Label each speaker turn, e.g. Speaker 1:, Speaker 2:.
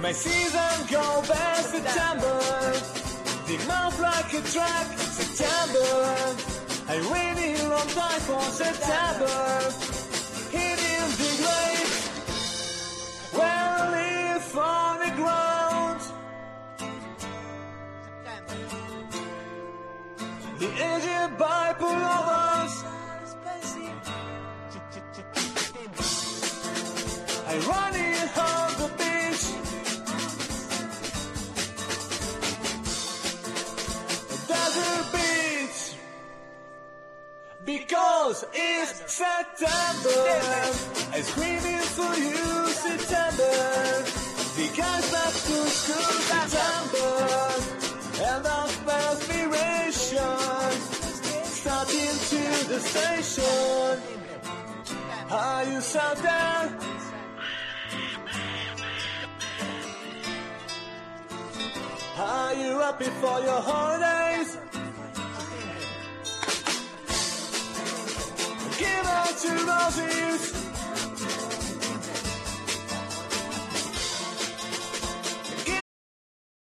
Speaker 1: My season go back September. Dig mouth like a track, September. I waiting long time for September. Hitting the grave, where I live on the ground. The aged bipolar lovers. I run in on the beach. Desert beach. Because it's September. I'm screaming for you, September. The guys back to school, September. And of aspiration. Starting to the station. Are you out there? Are you happy for your holidays? Give out to roses.